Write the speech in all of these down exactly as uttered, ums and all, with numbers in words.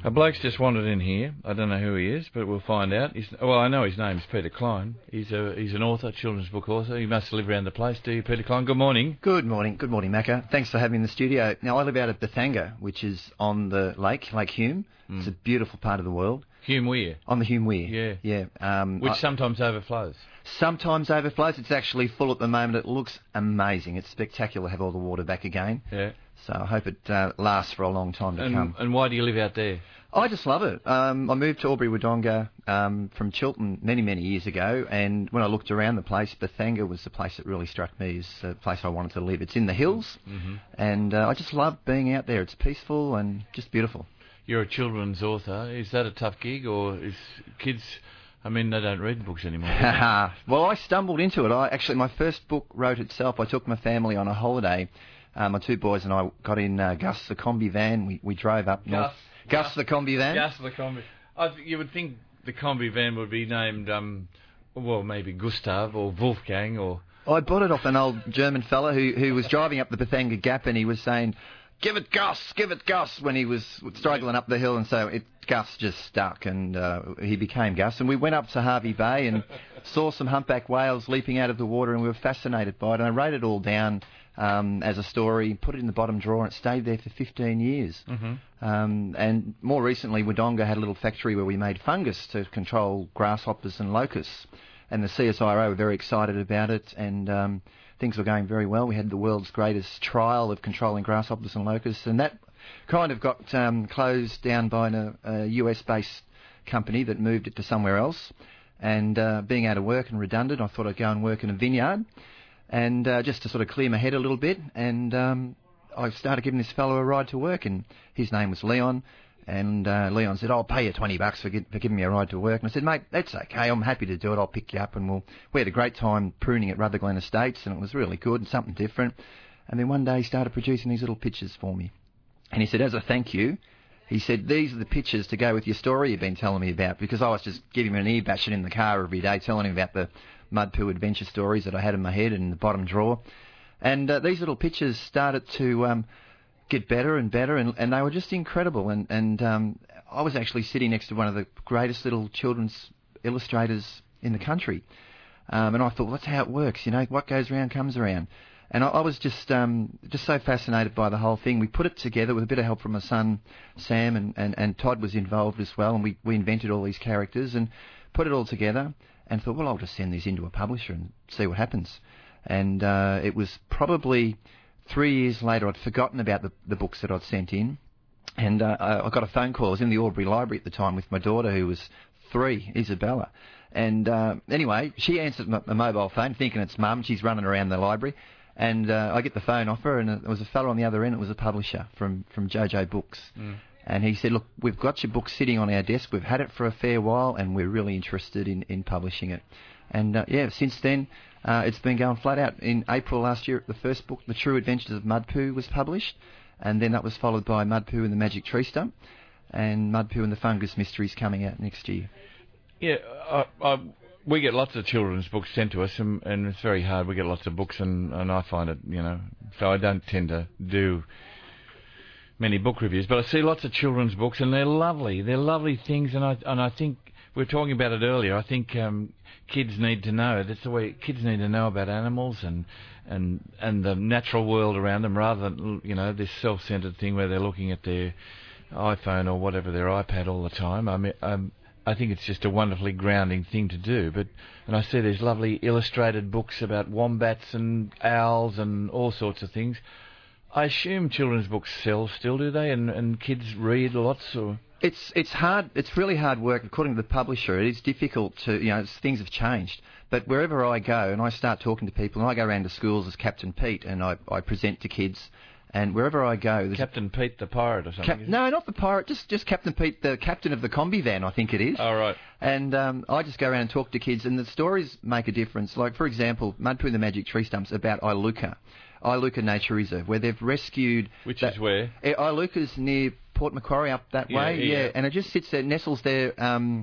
A bloke's just wandered in here. I don't know who he is, but we'll find out. He's, well, I know his name's Peter Klein. He's a he's an author, children's book author. He must live around the place, do you, Peter Klein? Good morning. Good morning. Good morning, Macca. Thanks for having me in the studio. Now, I live out at Bethanga, which is on the lake, Lake Hume. Mm. It's a beautiful part of the world. Hume Weir? On the Hume Weir. Yeah. Yeah. Um, which I, sometimes overflows. Sometimes overflows. It's actually full at the moment. It looks amazing. It's spectacular to have all the water back again. Yeah. So I hope it uh, lasts for a long time to and, come. And why do you live out there? I just love it. Um, I moved to Albury-Wodonga um, from Chiltern many, many years ago, and when I looked around the place, Bethanga was the place that really struck me as the place I wanted to live. It's in the hills, mm-hmm. and uh, I just love being out there. It's peaceful and just beautiful. You're a children's author. Is that a tough gig, or is kids... I mean, they don't read books anymore. Well, I stumbled into it. I actually, my first book wrote itself. I took my family on a holiday. Uh, my two boys and I got in uh, Gus the Combi van. We we drove up Gus, north. Gus, Gus the Combi van. Gus the Combi. I th- you would think the Combi van would be named, um, well, maybe Gustav or Wolfgang or... I bought it off an old German fella who who was driving up the Bethanga Gap, and he was saying, "Give it Gus, give it Gus," when he was struggling up the hill, and so it, Gus just stuck, and uh, he became Gus. And we went up to Hervey Bay and saw some humpback whales leaping out of the water, and we were fascinated by it. And I wrote it all down um, as a story, put it in the bottom drawer, and it stayed there for fifteen years. Mm-hmm. Um, and more recently, Wodonga had a little factory where we made fungus to control grasshoppers and locusts, and the C S I R O were very excited about it, and... Um, Things were going very well. We had the world's greatest trial of controlling grasshoppers and locusts, and that kind of got um, closed down by a, a U S-based company that moved it to somewhere else. And uh, being out of work and redundant, I thought I'd go and work in a vineyard, and uh, just to sort of clear my head a little bit. And um, I started giving this fellow a ride to work, and his name was Leon. And uh, Leon said, "I'll pay you twenty bucks for, get, for giving me a ride to work." And I said, "Mate, that's okay. I'm happy to do it. I'll pick you up." And we'll, we had a great time pruning at Rutherglen Estates, and it was really good and something different. And then one day he started producing these little pictures for me. And he said, as a thank you, he said, "These are the pictures to go with your story you've been telling me about," because I was just giving him an ear bashing in the car every day, telling him about the mud poo adventure stories that I had in my head and in the bottom drawer. And uh, these little pictures started to... Um, get better and better, and, and they were just incredible. And, and um, I was actually sitting next to one of the greatest little children's illustrators in the country. Um, and I thought, well, that's how it works, you know, what goes around comes around. And I, I was just um, just so fascinated by the whole thing. We put it together with a bit of help from my son, Sam, and, and, and Todd was involved as well, and we, we invented all these characters and put it all together and thought, well, I'll just send these into a publisher and see what happens. And uh, it was probably... Three years later, I'd forgotten about the, the books that I'd sent in, and uh, I got a phone call. I was in the Albury Library at the time with my daughter, who was three, Isabella. And uh, anyway, she answered my, my mobile phone, thinking it's Mum. She's running around the library, and uh, I get the phone off her, and there was a fellow on the other end. It was a publisher from, from JoJo Books. Mm. And he said, "Look, we've got your book sitting on our desk. We've had it for a fair while, and we're really interested in, in publishing it." And uh, yeah, since then, uh, it's been going flat out. In April last year, the first book, The True Adventures of Mud Poo, was published, and then that was followed by Mud Poo and the Magic Tree Stump, and Mud Poo and the Fungus Mysteries coming out next year. Yeah, I, I, we get lots of children's books sent to us, and, and it's very hard. We get lots of books, and, and I find it, you know, so I don't tend to do many book reviews, but I see lots of children's books, and they're lovely. They're lovely things, and I and I think we were talking about it earlier. I think um, kids need to know. That's the way kids need to know about animals and and and the natural world around them, rather than, you know, this self-centered thing where they're looking at their iPhone or whatever, their iPad all the time. I mean, um, I think it's just a wonderfully grounding thing to do. But and I see these lovely illustrated books about wombats and owls and all sorts of things. I assume children's books sell still, do they? And and kids read lots, or? It's it's hard. It's really hard work. According to the publisher, it is difficult to, you know, things have changed. But wherever I go and I start talking to people, and I go around to schools as Captain Pete, and I, I present to kids, and wherever I go... Captain Pete the pirate or something? Cap- no, not the pirate, just just Captain Pete, the captain of the combi van, I think it is. Oh, right. And um, I just go around and talk to kids, and the stories make a difference. Like, for example, Mud Poo and the Magic Tree Stumps about Iluka, Iluka Nature Reserve, where they've rescued... Which that, is where? Uh, Iluka's near Port Macquarie, up that yeah, way, yeah, yeah. And it just sits there, nestles there... Um,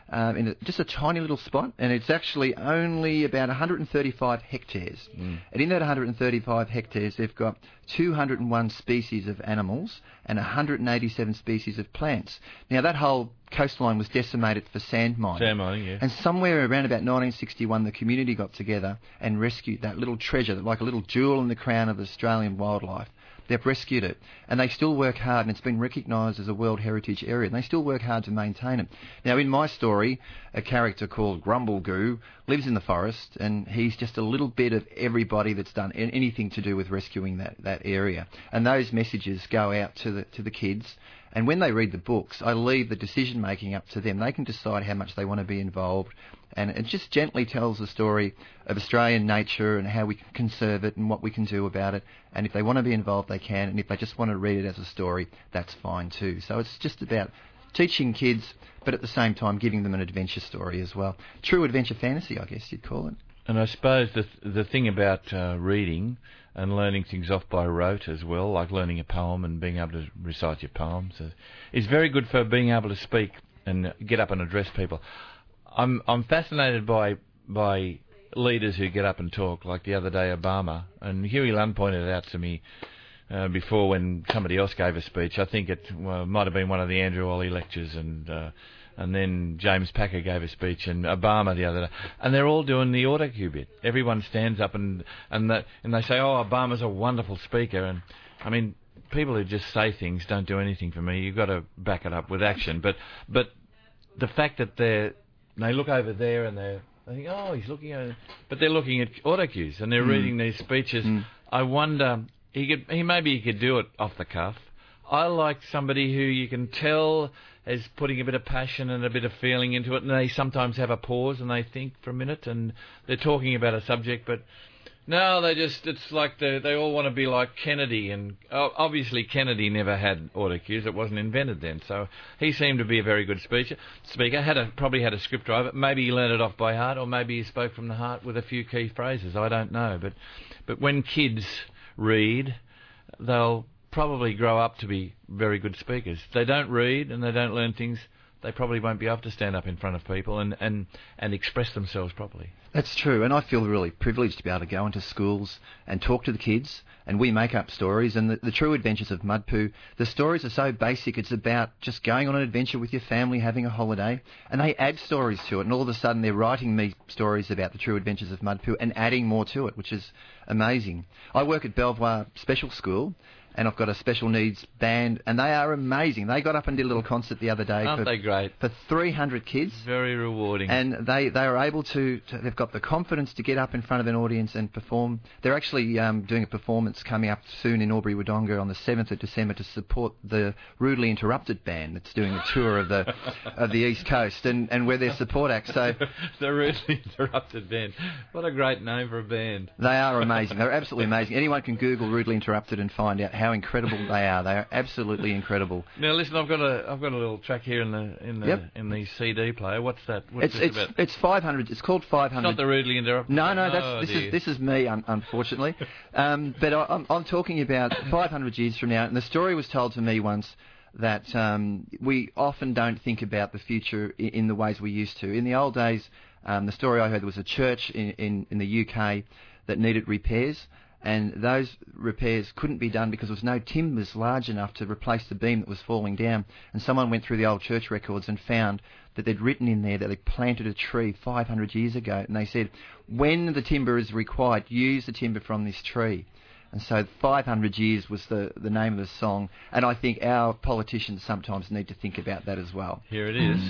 um, in a, just a tiny little spot, and it's actually only about one hundred thirty-five hectares. Mm. And in that one hundred thirty-five hectares, they've got two hundred one species of animals and one hundred eighty-seven species of plants. Now, that whole coastline was decimated for sand mining. Sand mining, yeah. And somewhere around about nineteen sixty-one, the community got together and rescued that little treasure, like a little jewel in the crown of Australian wildlife. They've rescued it, and they still work hard, and it's been recognised as a World Heritage Area, and they still work hard to maintain it. Now, in my story, a character called Grumblegoo lives in the forest, and he's just a little bit of everybody that's done anything to do with rescuing that, that area. And those messages go out to the to the kids, and when they read the books, I leave the decision-making up to them. They can decide how much they want to be involved, and it just gently tells the story of Australian nature and how we can conserve it and what we can do about it. And if they want to be involved, they can. And if they just want to read it as a story, that's fine too. So it's just about teaching kids, but at the same time giving them an adventure story as well. True adventure fantasy, I guess you'd call it. And I suppose the the thing about uh, reading and learning things off by rote as well, like learning a poem and being able to recite your poems, is, is very good for being able to speak and get up and address people. I'm I'm fascinated by by leaders who get up and talk, like the other day Obama, and Huey Lund pointed it out to me uh, before when somebody else gave a speech. I think it well, might have been one of the Andrew Olley lectures, and uh, and then James Packer gave a speech, and Obama the other day, and they're all doing the autocue bit. Everyone stands up and and the, and they say, "Oh, Obama's a wonderful speaker," and I mean, people who just say things don't do anything for me. You've got to back it up with action. But but the fact that they're they look over there and they're, they think, oh, he's looking at... But they're looking at autocues and they're mm. reading these speeches. Mm. I wonder... He could, he maybe he could do it off the cuff. I like somebody who you can tell is putting a bit of passion and a bit of feeling into it, and they sometimes have a pause and they think for a minute and they're talking about a subject, but... No, they just, it's like they they all want to be like Kennedy, and uh, obviously Kennedy never had autocues, it wasn't invented then, so he seemed to be a very good speaker, speaker had a, probably had a script driver, maybe he learned it off by heart, or maybe he spoke from the heart with a few key phrases, I don't know, but but when kids read, they'll probably grow up to be very good speakers. If they don't read and they don't learn things, they probably won't be able to stand up in front of people and, and, and express themselves properly. That's true, and I feel really privileged to be able to go into schools and talk to the kids, and we make up stories, and the, the True Adventures of Mudpoo, the stories are so basic, it's about just going on an adventure with your family, having a holiday, and they add stories to it, and all of a sudden they're writing me stories about the True Adventures of Mudpoo and adding more to it, which is amazing. I work at Belvoir Special School, and I've got a special needs band, and they are amazing. They got up and did a little concert the other day. Aren't for, they great? For three hundred kids. Very rewarding. And they, they are able to, to, they've got the confidence to get up in front of an audience and perform. They're actually um, doing a performance coming up soon in Albury-Wodonga on the seventh of December to support the Rudely Interrupted band that's doing a tour of the of the East Coast, and, and we're their support act. So the Rudely Interrupted band. What a great name for a band. They are amazing. They're absolutely amazing. Anyone can Google Rudely Interrupted and find out how incredible they are. They are absolutely incredible. Now listen, I've got a I've got a little track here in the in the yep. in the C D player. What's that? What's it's this it's about? it's five hundred. It's called five hundred. It's not the Rudely Interrupted. No, no, that's oh, this dear. is this is me, un- unfortunately. um, but I, I'm I'm talking about five hundred years from now, and the story was told to me once that um, we often don't think about the future in, in the ways we used to. In the old days, um, the story I heard, there was a church in, in, in the U K that needed repairs, and those repairs couldn't be done because there was no timbers large enough to replace the beam that was falling down. And someone went through the old church records and found that they'd written in there that they planted a tree five hundred years ago, and they said, when the timber is required, use the timber from this tree. And so five hundred years was the, the name of the song, and I think our politicians sometimes need to think about that as well. Here it is.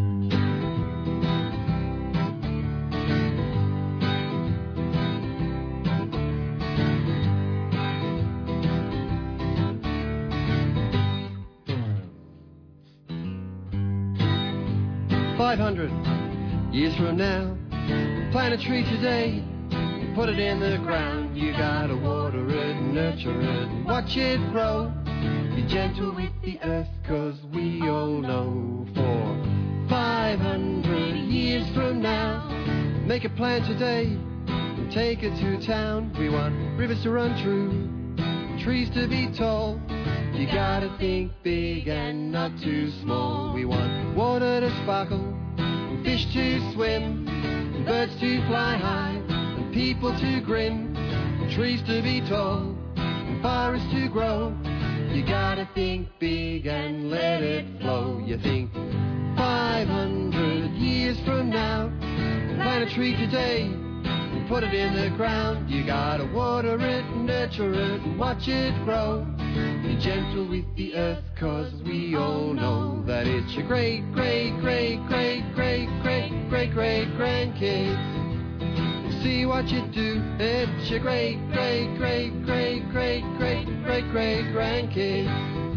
five hundred years from now, plant a tree today, put it in the ground. You gotta water it, nurture it, watch it grow. Be gentle with the earth, cause we all know for five hundred years from now, make a plan today and take it to town. We want rivers to run true, trees to be tall. You gotta think big and not too small. We want water to sparkle, and fish to swim, and birds to fly high, and people to grin, and trees to be tall, and forests to grow. You gotta think big and let it flow. You think five hundred years from now, plant a tree today and put it in the ground. You gotta water it, nurture it, and watch it grow. Be gentle with the earth, cause we all know that it's your great, great, great, great, great, great, great, great grandkids. See what you do, it's your great, great, great, great, great, great, great, great grandkids.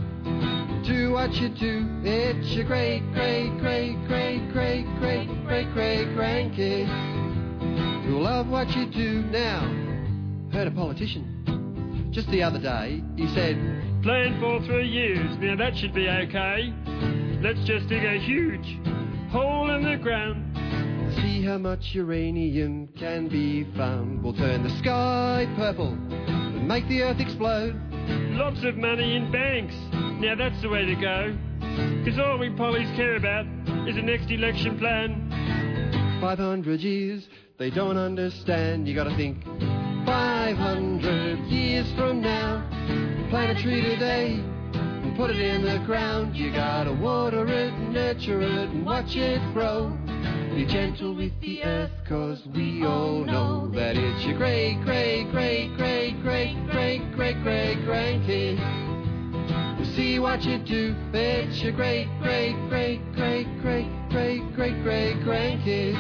Do what you do, it's your great, great, great, great, great, great, great, great grandkids. Who love what you do now. Heard a politician just the other day, he said, plan for three years, now that should be okay. Let's just dig a huge hole in the ground. See how much uranium can be found. We'll turn the sky purple and make the earth explode. Lots of money in banks, now that's the way to go. Cause all we pollies care about is the next election plan. five hundred years, they don't understand. You gotta think five hundred years from now, plant a tree today and put it in the ground. You gotta water it, nurture it, and watch it grow. Be gentle with the earth, cause we all know that it's your great, great, great, great, great, great, great, great grandkids. We'll see what you do, it's your great, great, great, great, great, great, great, great grandkids.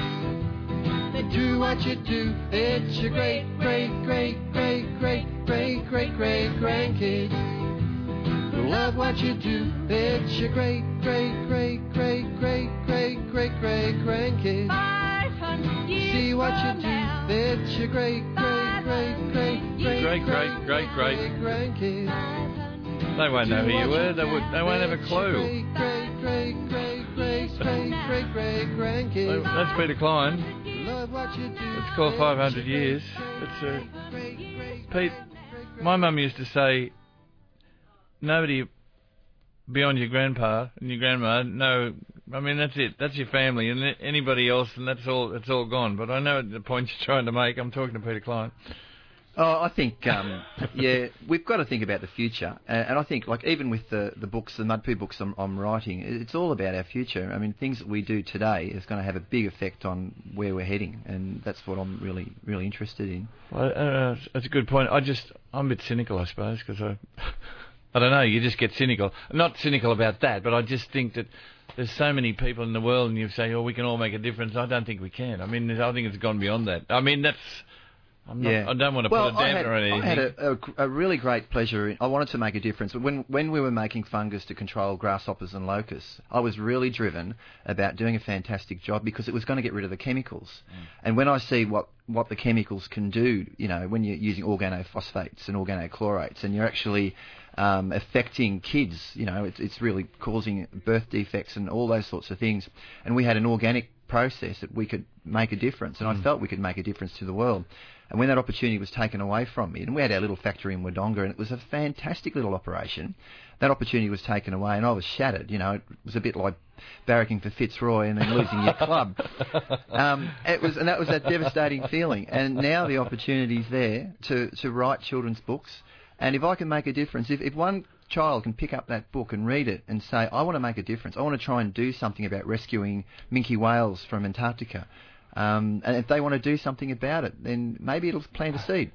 Do what you do, it's your great, great, great, great, great, great, great, great grandkids. Love what you do, it's your great, great, great, great, great, great, great, great grandkids. See what you do, it's your great, great, great, great, great, Great, great, great, great. grandkids. They won't know who you were. They would. They won't have a clue. Great, great, great, great, great, great, great grandkids. That's Peter Klein. Love what you do. It's called five hundred years. It's a Pete. My mum used to say, nobody beyond your grandpa and your grandma. No, I mean that's it. That's your family, and anybody else, and that's all. It's all gone. But I know the point you're trying to make. I'm talking to Peter Klein. Oh, I think, um, yeah, we've got to think about the future. And, and I think, like, even with the, the books, the Mudpoo books I'm, I'm writing, it's all about our future. I mean, things that we do today is going to have a big effect on where we're heading, and that's what I'm really, really interested in. Well, uh, that's a good point. I just, I'm a bit cynical, I suppose, because I, I don't know, you just get cynical. I'm not cynical about that, but I just think that there's so many people in the world, and you say, oh, we can all make a difference. I don't think we can. I mean, I think it's gone beyond that. I mean, that's... I'm not, yeah. I don't want to well, put a damper on anything. I had a, a, a really great pleasure. In, I wanted to make a difference. When when we were making fungus to control grasshoppers and locusts, I was really driven about doing a fantastic job because it was going to get rid of the chemicals. Mm. And when I see what, what the chemicals can do, you know, when you're using organophosphates and organochlorates, and you're actually um, affecting kids, you know, it's, it's really causing birth defects and all those sorts of things. And we had an organic process that we could make a difference, and mm. I felt we could make a difference to the world. And when that opportunity was taken away from me, and we had our little factory in Wodonga, and it was a fantastic little operation, that opportunity was taken away, and I was shattered. You know, it was a bit like barracking for Fitzroy and then losing your club. Um, it was, and that was that devastating feeling. And now the opportunity's there to, to write children's books, and if I can make a difference, if, if one child can pick up that book and read it and say, I want to make a difference, I want to try and do something about rescuing minke whales from Antarctica, Um, and if they want to do something about it, then maybe it'll plant a seed.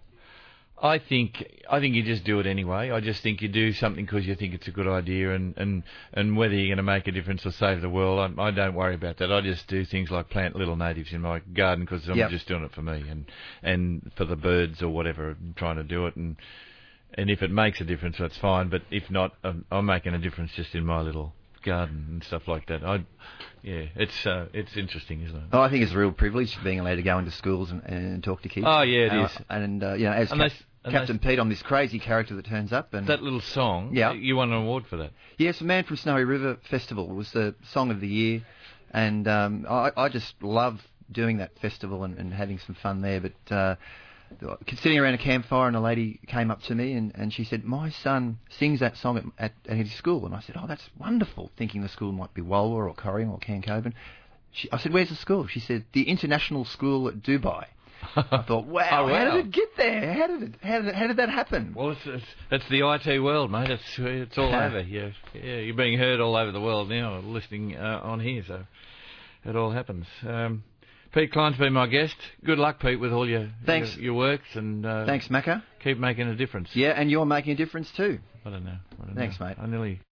I think I think you just do it anyway. I just think you do something because you think it's a good idea, and, and, and whether you're going to make a difference or save the world, I, I don't worry about that. I just do things like plant little natives in my garden because I'm yep. just doing it for me and and for the birds or whatever. I'm trying to do it, and and if it makes a difference, that's fine. But if not, I'm, I'm making a difference just in my little garden and stuff like that. I, yeah, it's uh, it's interesting, isn't it? Oh, I think it's a real privilege being allowed to go into schools and, and talk to kids. Oh, yeah, it uh, is. And uh, you know, as and Cap- they, Captain they, Pete, I'm this crazy character that turns up. And that little song. Yeah, you won an award for that. Yes, Man from Snowy River Festival was the song of the year, and um, I, I just love doing that festival and, and having some fun there. But uh, sitting around a campfire, and a lady came up to me and, and she said, my son sings that song at, at, at his school. And I said, oh, that's wonderful, thinking the school might be Walwa or Corrigan or Cancoban. She, I said, where's the school? She said, the International School at Dubai. I thought, wow, Oh, how wow. did it get there? How did it? How did, it, how did that happen? Well, it's, it's it's the I T world, mate. It's it's all over. Yeah, yeah. You're being heard all over the world now, listening uh, on here. So it all happens. Um, Pete Klein's been my guest. Good luck, Pete, with all your Thanks. your, your works, and uh, Thanks, Macca. keep making a difference. Yeah, and you're making a difference too. I don't know. I don't Thanks, know. mate. I nearly.